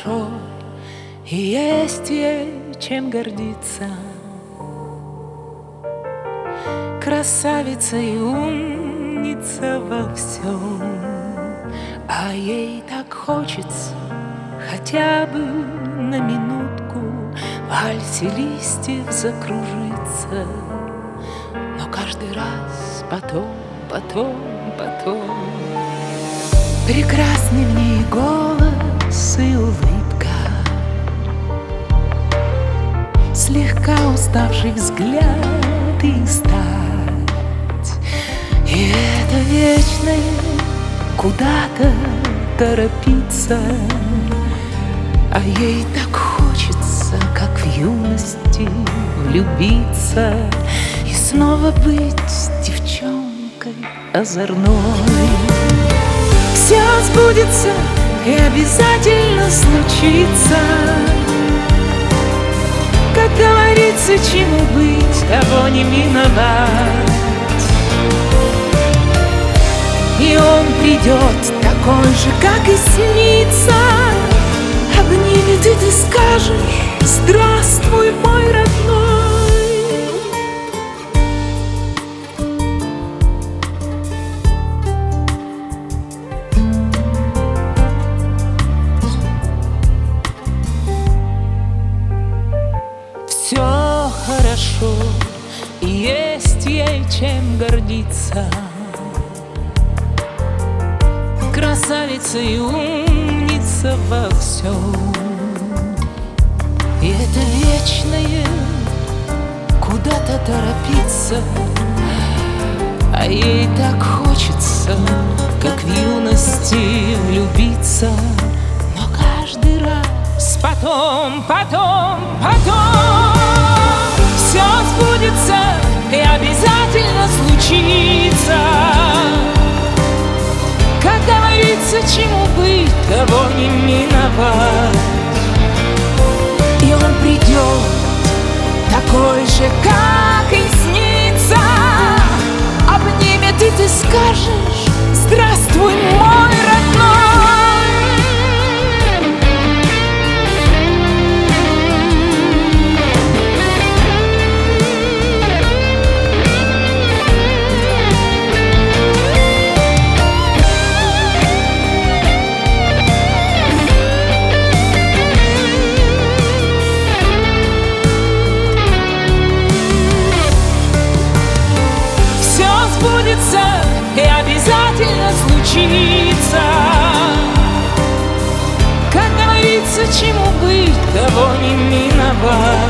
хорошо, и есть ей чем гордиться. Красавица и умница во всем, а ей так хочется хотя бы на минутку в вальсе листьев закружиться. Но каждый раз потом прекрасный в ней голос и улыбка, слегка уставший взгляд и стать. И это вечное куда-то торопиться, а ей так хочется, как в юности, влюбиться и снова быть девчонкой озорной. Все сбудется и обязательно случится, как говорится, чему быть, того не миновать. И он придет такой же, как и снится, обнимет, и ты скажешь: здравствуй, мой родной. Все хорошо, и есть ей чем гордиться. Красавица и умница во всем, и это вечное куда-то торопиться, а ей так хочется, как в юности, влюбиться. Но каждый раз потом все сбудется и обязательно случится. Как говорится, чему быть, того не миновать. И он придет такой же, как и снится, обнимет, и ты скажешь: здравствуй, мой родной. И обязательно случится, как говорится, чему быть, того не миновать.